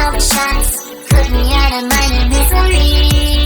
call the shots, put me out of minor misery.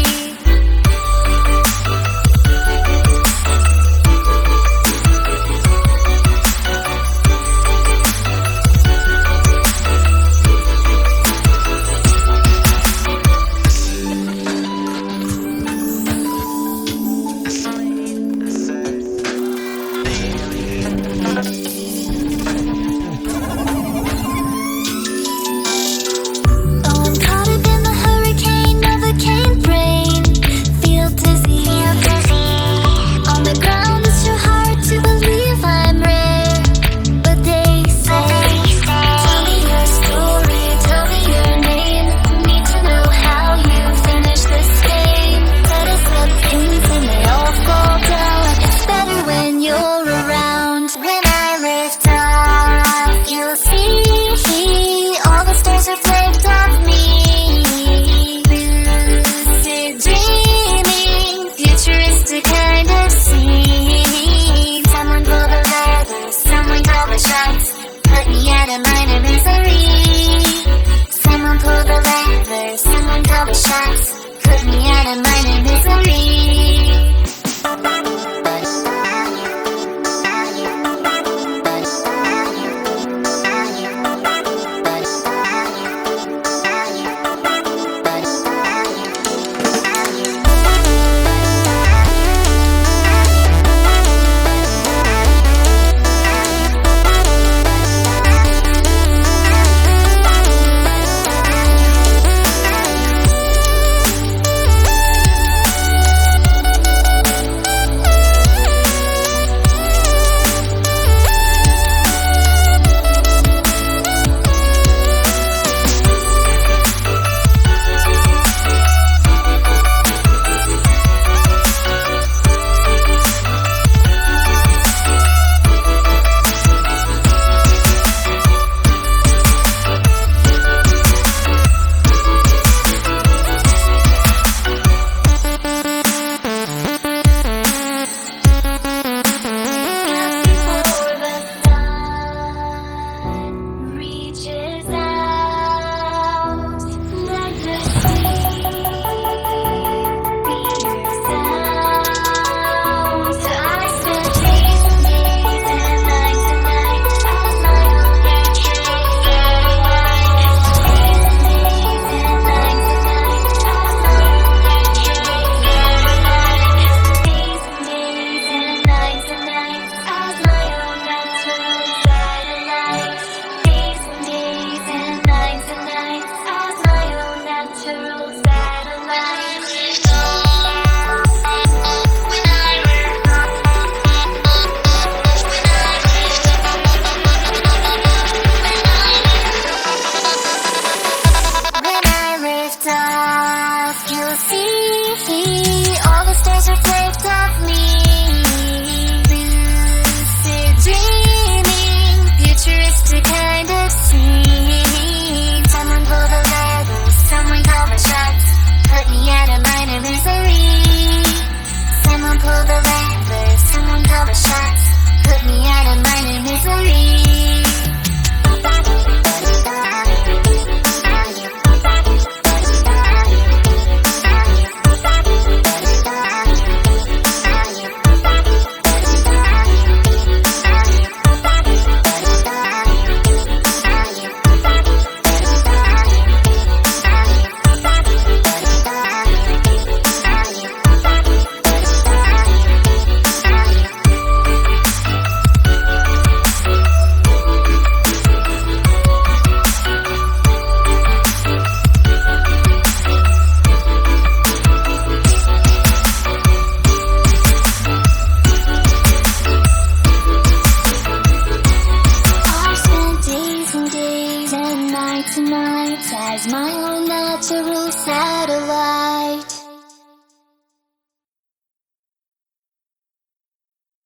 Put me out of minor misery. Someone pull the lever, someone call the shots, put me out of minor misery. You'll see all the stars reflect off me. Lucid dreaming, futuristic kind of scene. Someone pull the lever, someone call the shots, put me out of minor misery. Someone pull the lever, someone call the shots, put me out of minor misery. Tonight as my own natural satellite.